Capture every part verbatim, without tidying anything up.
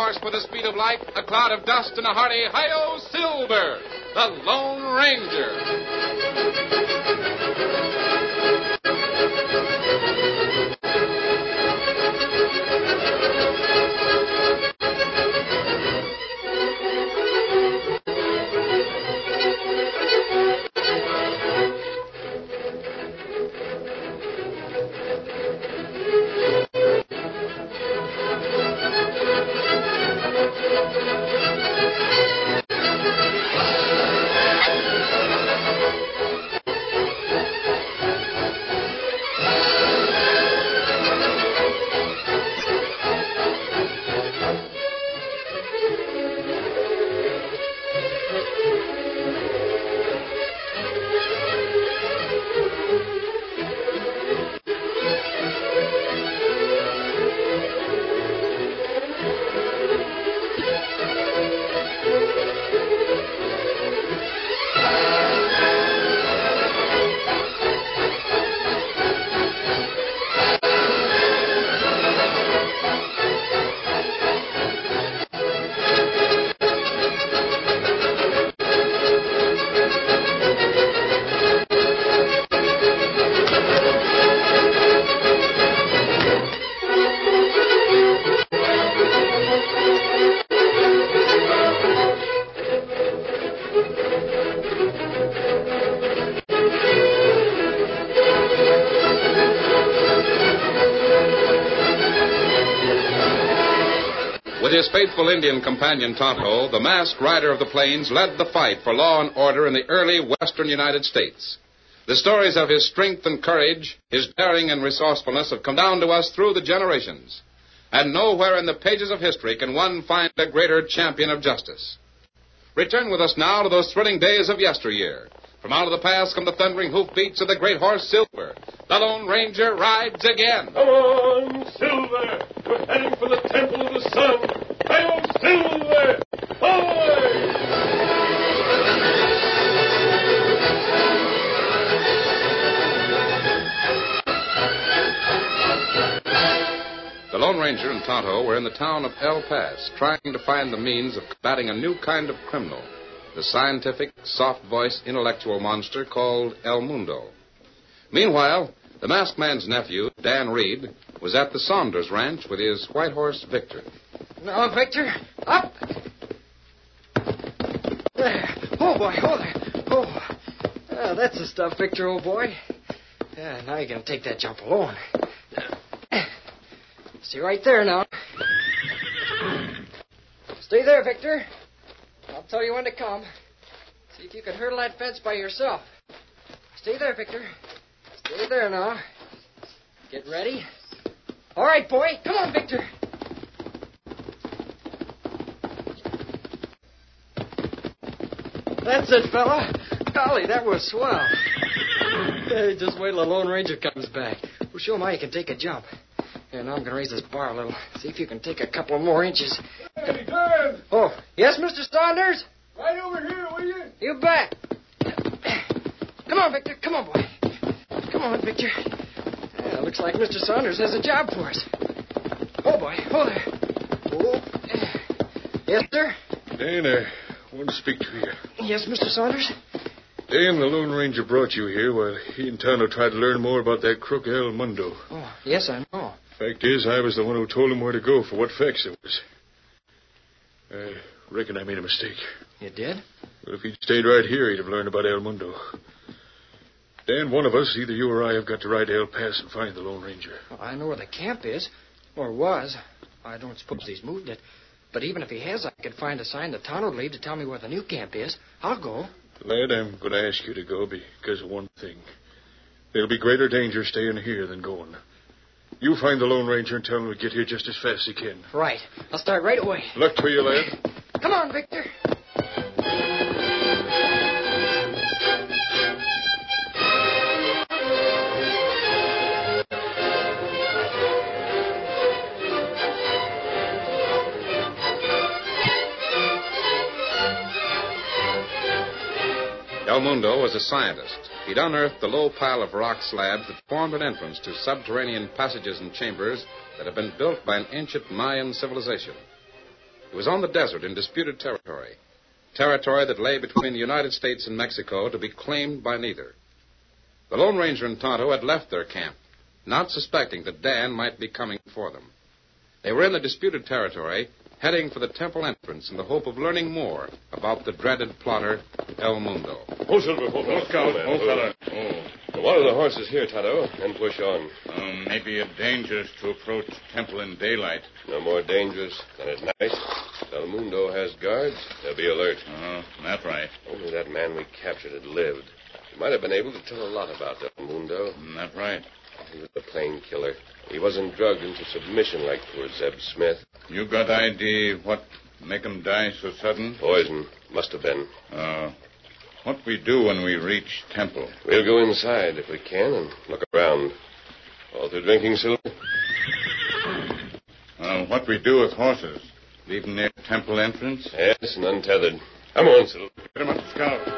horse with the speed of light, a cloud of dust, and a hearty Hi-Yo Silver, the Lone Ranger. With his faithful Indian companion, Tonto, the masked rider of the plains led the fight for law and order in the early western United States. The stories of his strength and courage, his daring and resourcefulness have come down to us through the generations. And nowhere in the pages of history can one find a greater champion of justice. Return with us now to those thrilling days of yesteryear. From out of the past come the thundering hoofbeats of the great horse Silver. The Lone Ranger rides again. Come on, Silver! We're heading for the Temple of the Sun. Hail, Silver! Away! The Lone Ranger and Tonto were in the town of El Paso, trying to find the means of combating a new kind of criminal, the scientific, soft-voiced, intellectual monster called El Mundo. Meanwhile, the masked man's nephew, Dan Reed, was at the Saunders Ranch with his white horse, Victor. Now, Victor, up! There. Oh, boy, oh, there. Oh, ah, that's the stuff, Victor, old boy. Yeah, now you're going to take that jump alone. Stay right there now. Stay there, Victor. I'll tell you when to come. See if you can hurdle that fence by yourself. Stay there, Victor. Stay there now. Get ready. All right, boy. Come on, Victor. That's it, fella. Golly, that was swell. Hey, just wait till the Lone Ranger comes back. We'll show him how you can take a jump. Here, now I'm going to raise this bar a little. See if you can take a couple more inches. Hey, Dan! Oh, yes, Mister Saunders? Right over here, will you? You bet. Come on, Victor. Come on, boy. Come on, Victor. Yeah, looks like Mister Saunders has a job for us. Oh, boy. Oh, there. Oh. Yes, sir? Dan, I want to speak to you. Yes, Mister Saunders? Dan, the Lone Ranger brought you here while he and Tonto tried to learn more about that crook El Mundo. Oh, yes, I know. Fact is, I was the one who told him where to go for what facts there was. I reckon I made a mistake. You did? Well, if he'd stayed right here, he'd have learned about El Mundo. Dan, one of us, either you or I, have got to ride to El Paso and find the Lone Ranger. Well, I know where the camp is. Or was. I don't suppose he's moved it. But even if he has, I could find a sign that Tonto would leave to tell me where the new camp is. I'll go. Lad, I'm going to ask you to go because of one thing. There'll be greater danger staying here than going. You find the Lone Ranger and tell him to get here just as fast as he can. Right. I'll start right away. Luck to you, lad. Come on, Victor. El Mundo was a scientist. He'd unearthed the low pile of rock slabs that formed an entrance to subterranean passages and chambers that had been built by an ancient Mayan civilization. He was on the desert in disputed territory, territory that lay between the United States and Mexico to be claimed by neither. The Lone Ranger and Tonto had left their camp, not suspecting that Dan might be coming for them. They were in the disputed territory, heading for the temple entrance in the hope of learning more about the dreaded plotter, El Mundo. Oh, Silver, oh, oh, Scout, oh, fella. Oh. One of the horses here, Tonto, and push on. Um, maybe it dangerous to approach temple in daylight. No more dangerous than at night. El Mundo has guards. They'll be alert. Oh, that's right. Only that man we captured had lived. He might have been able to tell a lot about El Mundo. Mm, that's right. He was a plain killer. He wasn't drugged into submission like poor Zeb Smith. You got idea what make him die so sudden? Poison. Must have been. Uh, what we do when we reach temple? We'll go inside if we can and look around. All through drinking, Silver? Uh, what we do with horses? Leave them near temple entrance? Yes, and untethered. Come on, Silver. Get him up, Scout.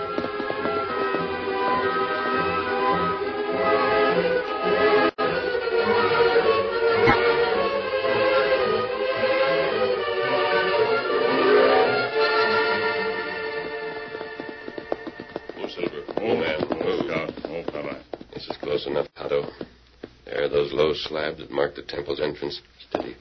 Close enough, Tonto. There are those low slabs that mark the temple's entrance. Steady.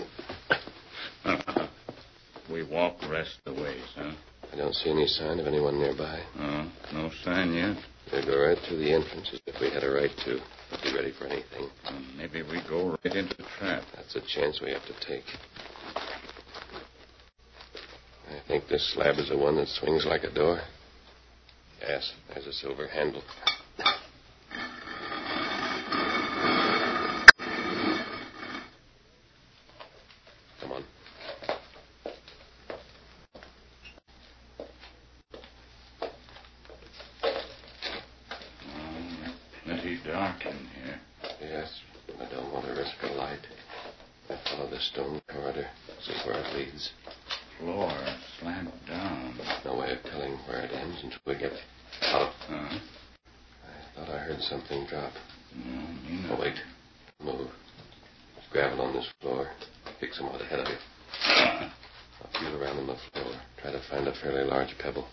Uh, we walk rest the ways, huh? I don't see any sign of anyone nearby. Uh, no sign yet. We'll go right through the entrance as if we had a right to. Be ready for anything. Uh, maybe we go right into the trap. That's a chance we have to take. I think this slab is the one that swings like a door. Yes, there's a silver handle. Dark in here. Yes, I don't want to risk a light. I follow the stone corridor, see where it leads. Floor slant down. No way of telling where it ends until we get out. Uh-huh. I thought I heard something drop. No, me Oh, wait. Move. There's gravel on this floor. Kick some out ahead of you. Uh-huh. I'll feel around on the floor. Try to find a fairly large pebble.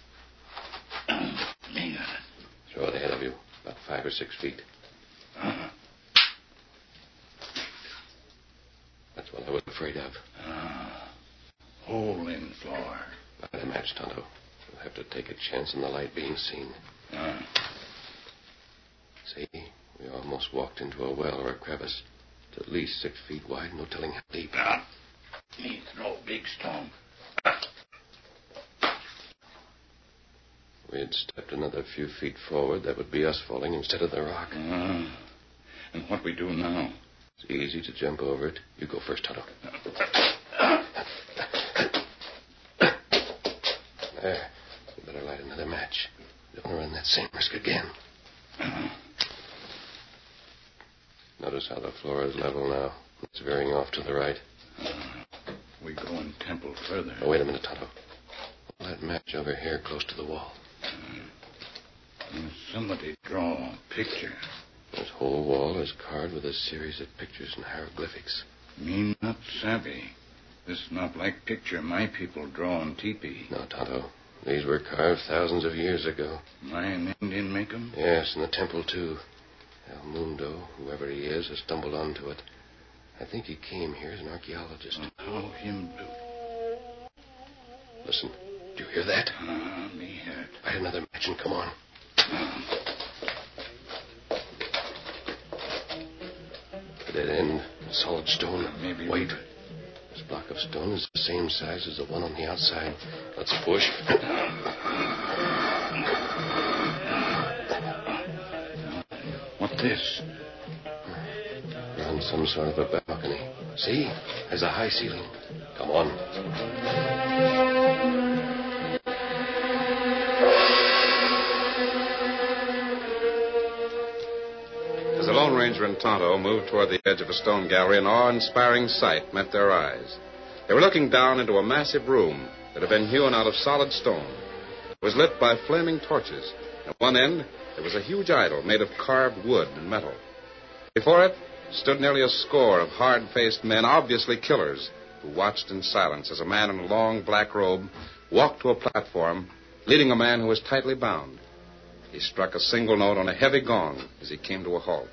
Me got it. Throw it ahead of you. About five or six feet. Uh-huh. That's what I was afraid of. Uh, hole in floor. Light a match, Tonto. We'll have to take a chance on the light being seen. Uh. See, we almost walked into a well or a crevice. It's at least six feet wide, no telling how deep. Uh, me throw big stone. If we had stepped another few feet forward, that would be us falling instead of the rock. Uh, and what we do now? It's easy to jump over it. You go first, Tonto. There. You better light another match. Don't want to run that same risk again. Uh, Notice how the floor is level now. It's veering off to the right. uh, we go in temple further. Oh, wait a minute, Tonto. Hold that match over here close to the wall. Uh, somebody draw a picture. This whole wall is carved with a series of pictures and hieroglyphics. Me not savvy. This not like picture my people draw on teepee. No, Tonto. These were carved thousands of years ago. Mayan Indian make 'em? Yes, and the temple, too. El Mundo, whoever he is, has stumbled onto it. I think he came here as an archaeologist. Uh, how him do? Listen, do you hear that? Ah, uh, me heard. Light another match and come on. Uh, The dead end, solid stone. Maybe Wait. This block of stone is the same size as the one on the outside. Let's push. what this? We're on some sort of a balcony. See? There's a high ceiling. Come on. As the Lone Ranger and Tonto moved toward the edge of a stone gallery, an awe-inspiring sight met their eyes. They were looking down into a massive room that had been hewn out of solid stone. It was lit by flaming torches. At one end, there was a huge idol made of carved wood and metal. Before it stood nearly a score of hard-faced men, obviously killers, who watched in silence as a man in a long black robe walked to a platform, leading a man who was tightly bound. He struck a single note on a heavy gong as he came to a halt.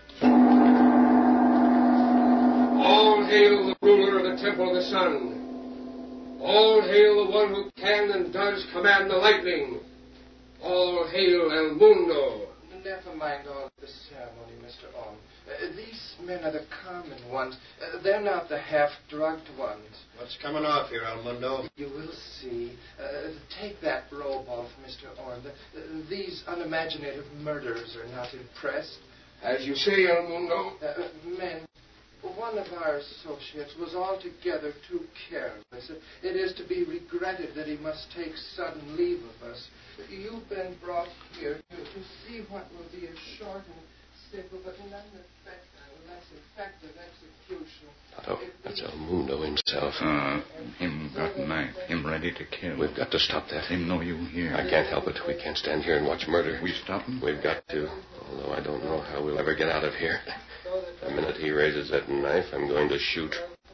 All hail the ruler of the Temple of the Sun. All hail the one who can and does command the lightning. All hail El Mundo. Never mind all the ceremony, Mister Orm. Uh, these men are the common ones. Uh, they're not the half-drugged ones. What's coming off here, El Mundo? You will see. Uh, take that robe off, Mister Orm. The, uh, these unimaginative murderers are not impressed. As you say, El Mundo. Uh, men, one of our associates was altogether too careless. It is to be regretted that he must take sudden leave of us. You've been brought here to, to see what will be a short and simple but none less effective execution. Otto, that's El Mundo himself. Uh, him got knife. Him ready to kill. We've got to stop that. Him know you here. I can't help it. We can't stand here and watch murder. We stop him? We've got to. Although I don't know how we'll ever get out of here. The minute he raises that knife, I'm going to shoot.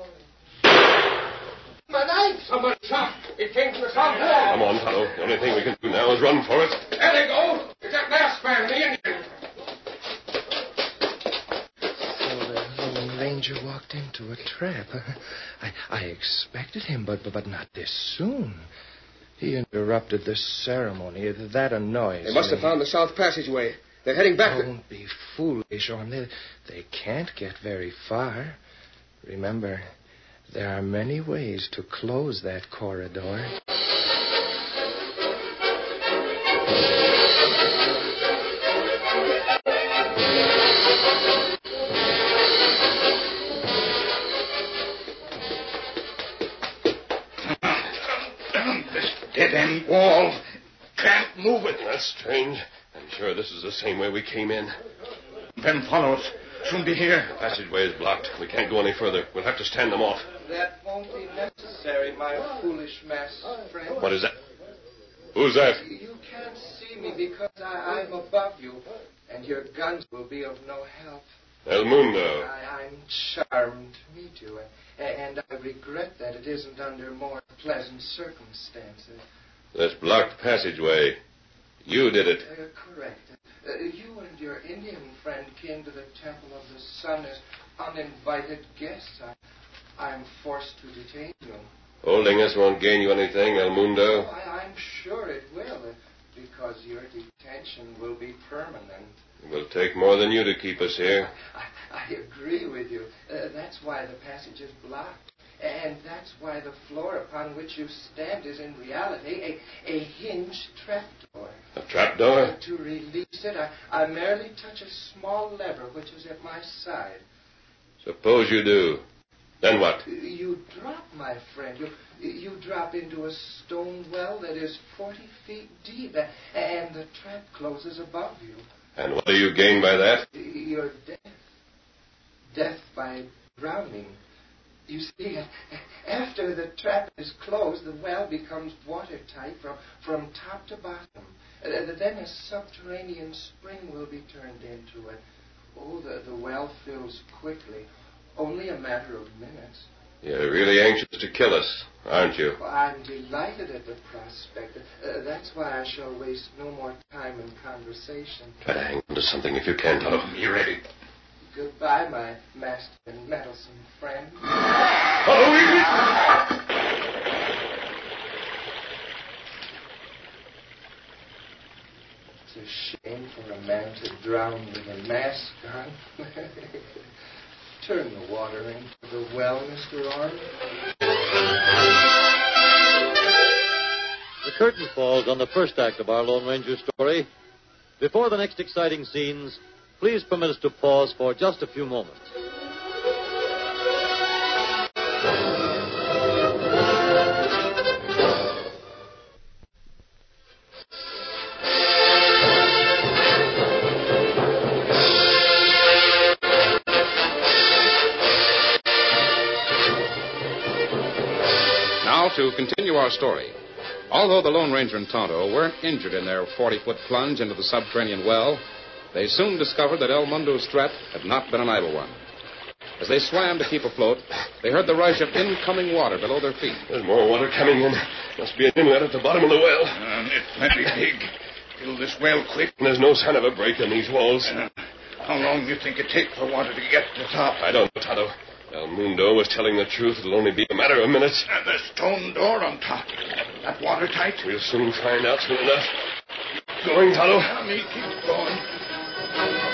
My knife! Someone shot. It came from the south wall. Come on, Otto. The only thing we can do now is run for it. There they go. It's that masked man, the Indian. So the Lone Ranger walked into a trap. I, I expected him, but, but not this soon. He interrupted the ceremony. That annoys me. They must have found the south passageway. They're heading back. Don't be foolish, Orm. They, they can't get very far. Remember, there are many ways to close that corridor. This dead-end wall. Can't move it. That's strange. I'm sure this is the same way we came in. Then follow us. Soon be here. The passageway is blocked. We can't go any further. We'll have to stand them off. That won't be necessary, my foolish masked friend. What is that? Who's that? You can't see me because I, I'm above you, and your guns will be of no help. El Mundo. I, I'm charmed to meet you, and, and I regret that it isn't under more pleasant circumstances. This blocked passageway. You did it. Uh, correct. Uh, you and your Indian friend came to the Temple of the Sun as uninvited guests. I, I'm forced to detain you. Holding us won't gain you anything, El Mundo. Oh, I, I'm sure it will, uh, because your detention will be permanent. It will take more than you to keep us here. I, I agree with you. Uh, that's why the passage is blocked. And that's why the floor upon which you stand is in reality a, a hinged trapdoor. A trapdoor? To release it, I, I merely touch a small lever which is at my side. Suppose you do. Then what? You drop, my friend. You, you drop into a stone well that is forty feet deep, and the trap closes above you. And what do you gain by that? Your death. Death by drowning. You see, after the trap is closed, the well becomes watertight from, from top to bottom. Uh, then a subterranean spring will be turned into it. Oh, the, the well fills quickly. Only a matter of minutes. You're really anxious to kill us, aren't you? Well, I'm delighted at the prospect. Uh, that's why I shall waste no more time in conversation. Try to hang on to something if you can, Toto. You ready? Goodbye, my masked and meddlesome friend. Toto, easy! It's a shame for a man to drown with a mask on. Turn the water into the well, Mister Orm. The curtain falls on the first act of our Lone Ranger story. Before the next exciting scenes, please permit us to pause for just a few moments. Now to continue our story. Although the Lone Ranger and Tonto weren't injured in their forty-foot plunge into the subterranean well, they soon discovered that El Mundo's threat had not been an idle one. As they swam to keep afloat, they heard the rush of incoming water below their feet. There's more water coming in. Must be an inlet at the bottom of the well. Uh, it's plenty big. Fill this well quick. There's no sign of a break in these walls. Uh, how long do you think it take for water to get to the top? I don't know, Tonto. El Mundo was telling the truth. It'll only be a matter of minutes. And the stone door on top. That watertight? We'll soon find out soon enough. Going, Tonto? Let me keep going.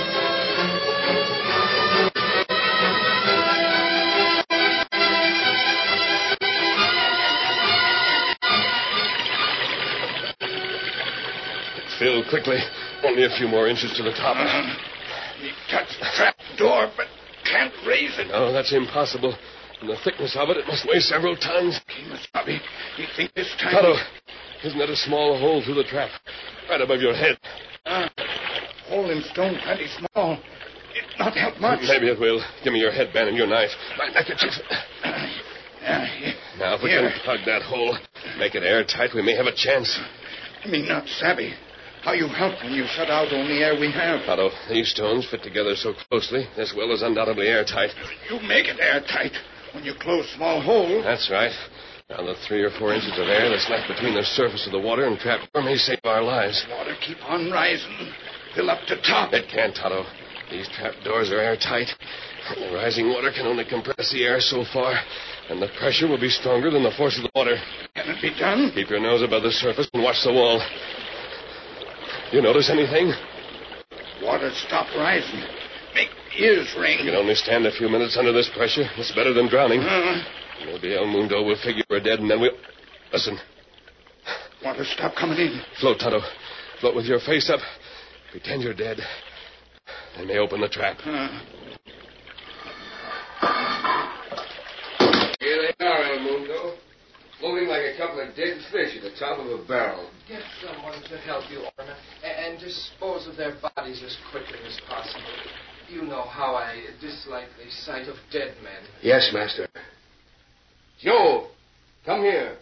Fill quickly. Only a few more inches to the top. Uh, he touched the trap door, but can't raise it. No, that's impossible. And the thickness of it, it must weigh several tons. Kimasabi, you think this time... Tonto, isn't that a small hole through the trap? Right above your head. Uh, hole in stone plenty small. It not help much. Maybe it will. Give me your headband and your knife. My neckerchief. Uh, uh, now, if we here. can plug that hole, make it airtight, we may have a chance. Me not savvy. How you help when you shut out only air we have? Tonto, these stones fit together so closely, this well is undoubtedly airtight. You make it airtight when you close small hole. That's right. Now, the three or four inches of air that's left between the surface of the water and trap door may save our lives. Water keep on rising. Fill up to top. It can't, Tonto. These trap doors are airtight. The rising water can only compress the air so far, and the pressure will be stronger than the force of the water. Can it be done? Keep your nose above the surface and watch the wall. You notice anything? Water stop rising. Make ears ring. You can only stand a few minutes under this pressure. It's better than drowning. Uh, Maybe El Mundo will figure we're dead, and then we'll... Listen. Water stop coming in. Float, Tonto. Float with your face up. Pretend you're dead. They may open the trap. Uh, Here they are, El Mundo. Floating like a couple of dead fish at the top of a barrel. Get someone to help you, Orna, and, and dispose of their bodies as quickly as possible. You know how I dislike the sight of dead men. Yes, Master. Joe, come here.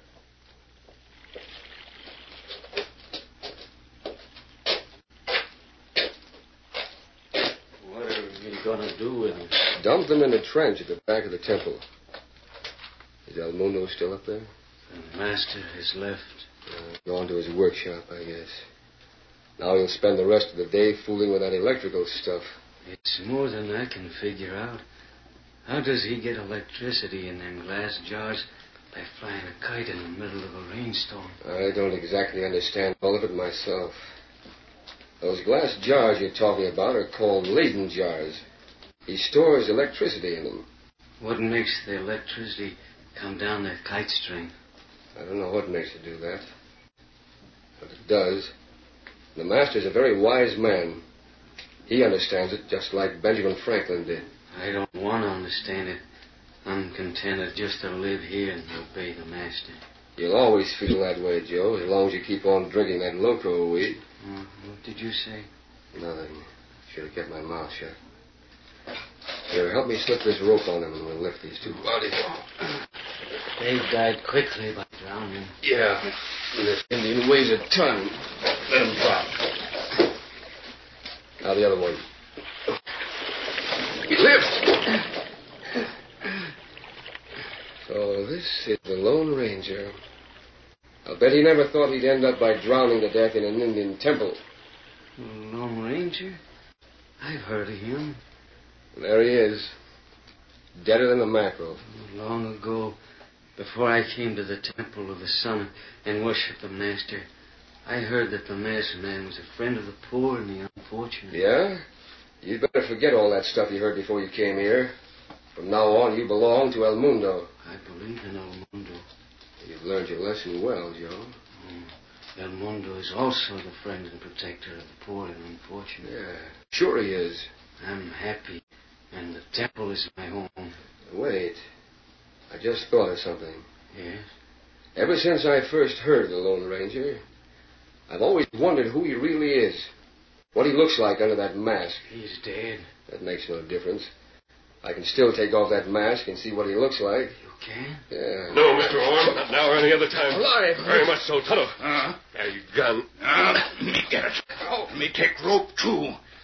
What are we going to do with them? Dump them in the trench at the back of the temple. Is El Mundo still up there? The master has left. Uh, gone to his workshop, I guess. Now he'll spend the rest of the day fooling with that electrical stuff. It's more than I can figure out. How does he get electricity in them glass jars by flying a kite in the middle of a rainstorm? I don't exactly understand all of it myself. Those glass jars you're talking about are called Leyden jars. He stores electricity in them. What makes the electricity come down the kite string? I don't know what makes it do that. But it does. The master's a very wise man. He understands it just like Benjamin Franklin did. I don't want to understand it. I'm contented just to live here and obey the master. You'll always feel that way, Joe, as long as you keep on drinking that loco weed. Uh, what did you say? Nothing. Should have kept my mouth shut. Here, help me slip this rope on them and we'll lift these two bodies. They died quickly by drowning. Yeah. And this Indian weighs a ton. Let him drop. Now the other one. Lift! So this is the Lone Ranger. I'll bet he never thought he'd end up by drowning to death in an Indian temple. Lone Ranger? I've heard of him. There he is. Deader than a mackerel. Long ago, before I came to the Temple of the Sun and worshipped the Master, I heard that the masked man was a friend of the poor and the unfortunate. Yeah? You'd better forget all that stuff you heard before you came here. From now on, you belong to El Mundo. I believe in El Mundo. You've learned your lesson well, Joe. Oh, El Mundo is also the friend and protector of the poor and unfortunate. Yeah, sure he is. I'm happy, and the temple is my home. Wait. I just thought of something. Yes? Ever since I first heard of the Lone Ranger, I've always wondered who he really is. What he looks like under that mask. He's dead. That makes no difference. I can still take off that mask and see what he looks like. You can? Yeah. No, Mister Orm, not now or any other time. Alive. Very much so. Tonto. Uh, There, you gun. uh, let me get it. Oh. Let me take rope, too.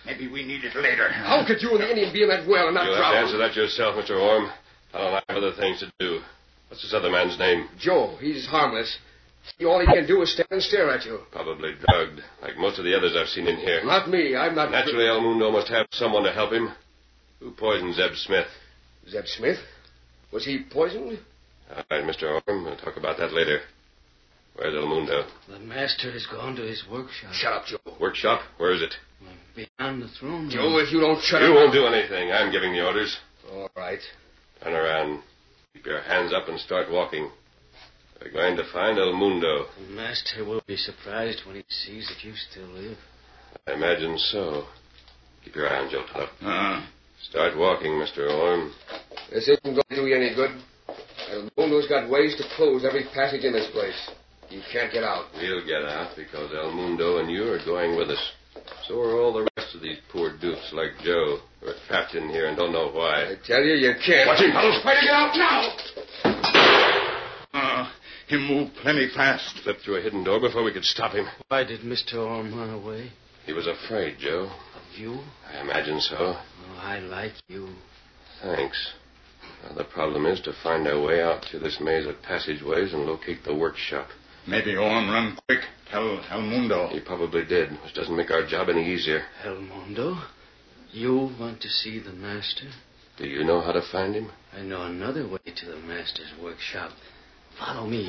Maybe we need it later. How could you and the Indian be in that well and not You'll drown? have to answer that yourself, Mister Orm. I don't have other things to do. What's this other man's name? Joe. He's harmless. All he can do is stand and stare at you. Probably drugged, like most of the others I've seen in here. Not me. I'm not... Naturally, El Mundo must have someone to help him. Who poisoned Zeb Smith? Zeb Smith? Was he poisoned? All right, Mister Orm. We'll talk about that later. Where's El Mundo? The master has gone to his workshop. Shut up, Joe. Workshop? Where is it? Beyond the throne room. Joe, if you don't shut you up... You won't do anything. I'm giving the orders. All right. Turn around. Keep your hands up and start walking. We're going to find El Mundo. The master will be surprised when he sees that you still live. I imagine so. Keep your eye on Joe Tuttle. Uh-huh. Start walking, Mister Orm. This isn't going to do you any good. El Mundo's got ways to close every passage in this place. You can't get out. We'll get out because El Mundo and you are going with us. So are all the rest of these poor dupes like Joe who are trapped in here and don't know why. I tell you, you can't. Watch him, fellows. Try to get out now! Uh, he moved plenty fast. Slipped through a hidden door before we could stop him. Why did Mister Orm run away? He was afraid, Joe. Of you? I imagine so. Oh, I like you. Thanks. Now, the problem is to find our way out through this maze of passageways and locate the workshop. Maybe Orm run quick. Tell El Mundo. He probably did, which doesn't make our job any easier. El Mundo? You want to see the master? Do you know how to find him? I know another way to the master's workshop. Follow me.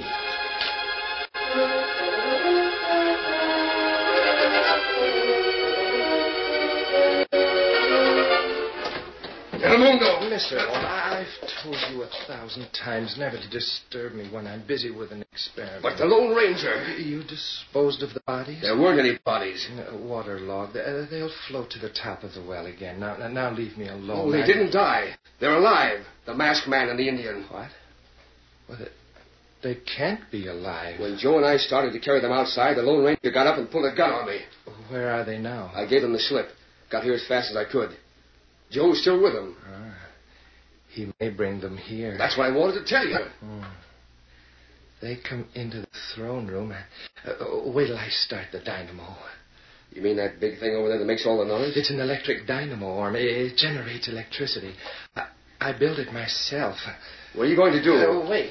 El Mundo! Mister Orm, I've told you a thousand times never to disturb me when I'm busy with an experiment. But the Lone Ranger... You disposed of the bodies? There weren't any bodies. No, waterlogged. Uh, they'll float to the top of the well again. Now, now, now leave me alone. Oh, they I... didn't die. They're alive. The masked man and the Indian. What? Well, they, they can't be alive. When Joe and I started to carry them outside, the Lone Ranger got up and pulled a gun on me. Where are they now? I gave them the slip. Got here as fast as I could. Joe's still with them. Ah, he may bring them here. That's what I wanted to tell you. Oh. They come into the throne room. Uh, wait till I start the dynamo. You mean that big thing over there that makes all the noise? It's an electric dynamo, Orm. It generates electricity. I, I built it myself. What are you going to do? Uh, wait.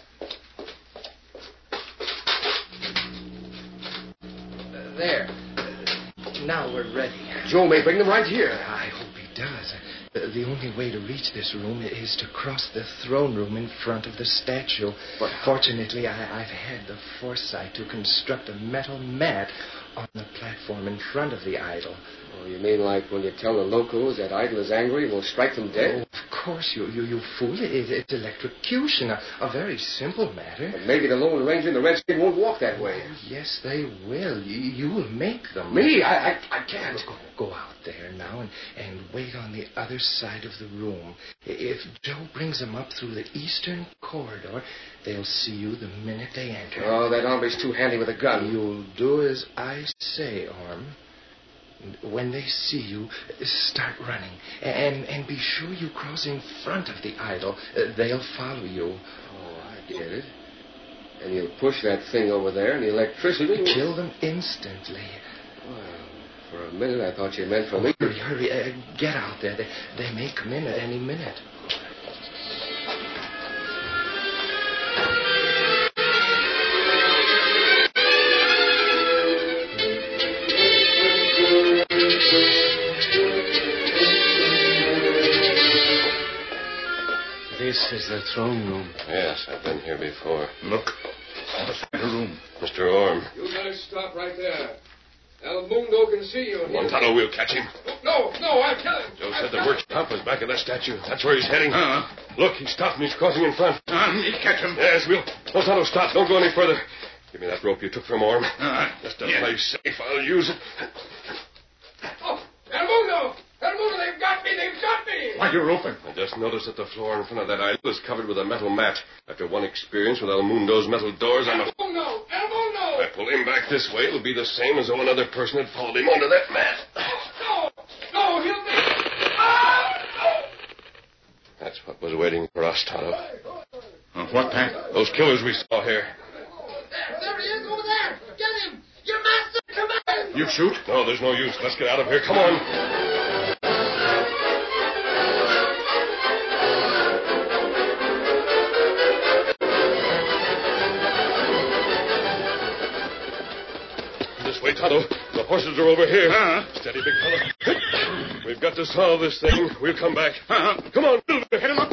Uh, there. Uh, now we're ready. Joe may bring them right here. I hope he does. Uh, the only way to reach this room is to cross the throne room in front of the statue. But fortunately, I, I've had the foresight to construct a metal mat on the platform in front of the idol. Oh, you mean like when you tell the locals that idol is angry and will strike them dead? Oh, of course, you you, you fool. It, it's electrocution, a, a very simple matter. But maybe the Lone Ranger and the Redskin won't walk that way. Oh, yes, they will. You, you will make them. Me? I, I, I can't. Go, go out there now and, and wait on the other side of the room. If Joe brings them up through the eastern corridor, they'll see you the minute they enter. Oh, that hombre's too handy with a gun. You'll do as I say, Orm. When they see you, start running. And and be sure you cross in front of the idol. Uh, they'll follow you. Oh, I get it. And you'll push that thing over there, and the electricity will... Kill them instantly. Well, for a minute, I thought you meant for me. Hurry, hurry. Uh, get out there. They, they may come in at any minute. This is the throne room. Yes, I've been here before. Look. The center room. Mister Orm. You guys stop right there. El Mundo can see you. Montano, we'll catch him. No, no, I'll kill him. Joe said the workshop was back of that statue. That's where he's heading. Uh, Look, he stopped and he's crossing in front. uh, me catch him. Yes, we'll... Montano, stop. Don't go any further. Give me that rope you took from Orm. Uh, Just to yes. play safe, I'll use it. Oh, El Mundo! El Mundo, they've got me! They've got me! Why, you're open. I just noticed that the floor in front of that idol is covered with a metal mat. After one experience with El Mundo's metal doors, I'm a... El Mundo! El Mundo! If I pull him back this way, it'll be the same as though another person had followed him onto that mat. No! No, he'll be... Ah! No! That's what was waiting for us, Tonto. Uh, what, Pat? Those killers we saw here. There, there he is over there! Get him! Your master commands! You shoot? No, there's no use. Let's get out of here. Come on. This way, Tonto. The horses are over here. Uh-huh. Steady, big fella. We've got to solve this thing. We'll come back. Uh-huh. Come on, Silver. Hit him up.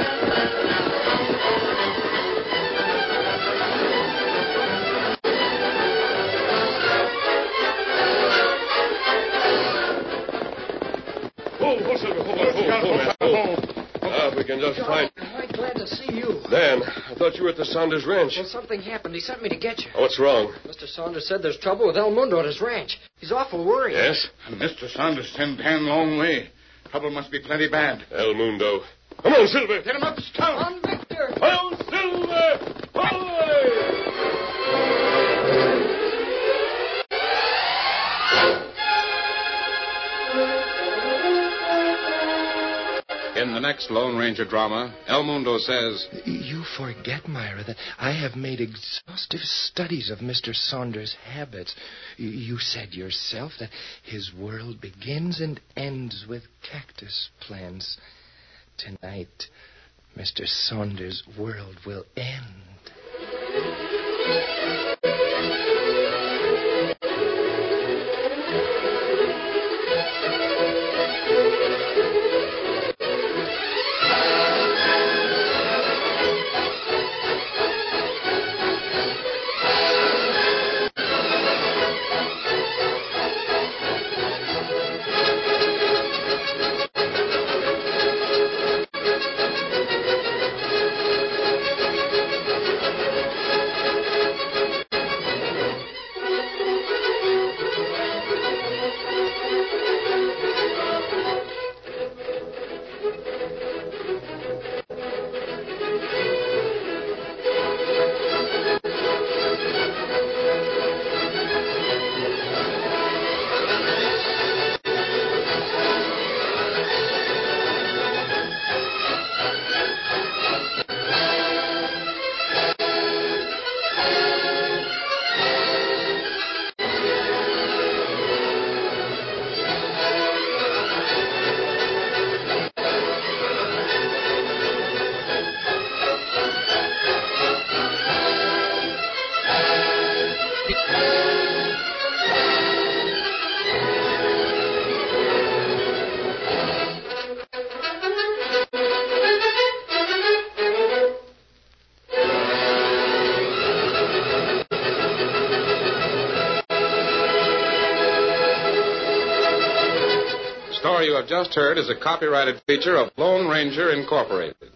Whoa, whoa, Silver. Whoa, whoa, whoa, whoa, man. Whoa. Now, if we can just find... I'm glad to see you. Dan, I thought you were at the Saunders Ranch. Well, something happened. He sent me to get you. Oh, what's wrong? Mister Saunders said there's trouble with El Mundo at his ranch. He's awful worried. Yes? Mister Saunders sent Dan long way. Trouble must be plenty bad. El Mundo. Come on, Silver. Hit him up, Scout. On Victor. Oh, Silver! Away! In the next Lone Ranger drama, El Mundo says, You forget, Myra, that I have made exhaustive studies of Mister Saunders' habits. Y- You said yourself that his world begins and ends with cactus plants. Tonight, Mister Saunders' world will end. The story you have just heard is a copyrighted feature of Lone Ranger Incorporated.